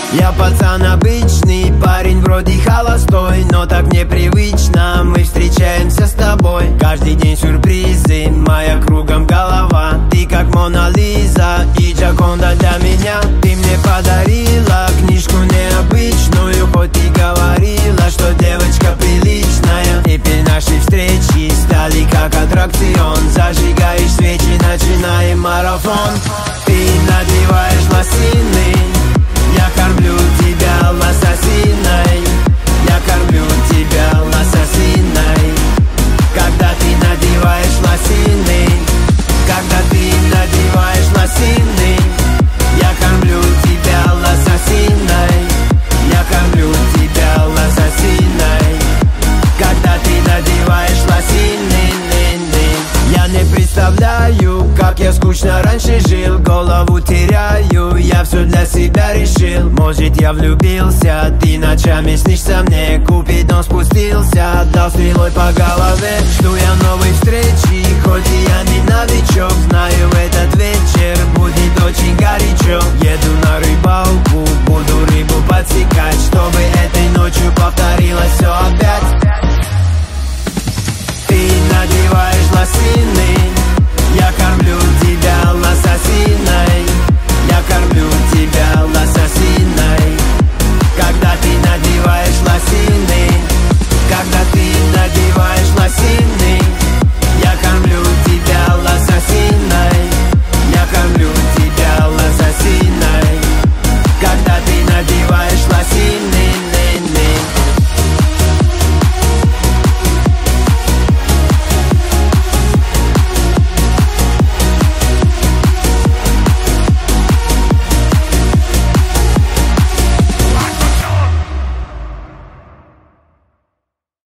Я пацан обычный, парень вроде холостой, но так непривычно, мы встречаемся с тобой. Каждый день сюрпризы, моя кругом голова. Ты как Мона Лиза и Джоконда для меня. Ты мне подарила книжку необычную, хоть и говорила, что девочка приличная. Теперь наши встречи стали как аттракцион. Зажигаешь свечи, начинаем марафон. Ты надеваешь лосины, я кормлю тебя лососиной. Я кормлю тебя лососиной. Когда ты надеваешь лосины, когда ты надеваешь лосины, я кормлю тебя лососиной. Я кормлю тебя лососиной. Когда ты надеваешь лосины. Я не представляю, как я скучно раньше жил. Голову теряю, я все для себя решил. Может, я влюбился, ты ночами снишься мне. Купидон спустился, дал стрелой по голове. Жду я новой встречи, хоть и я не новичок. Знаю, в этот вечер будет очень горячо. Еду на рыбалку, буду рыбу подсекать.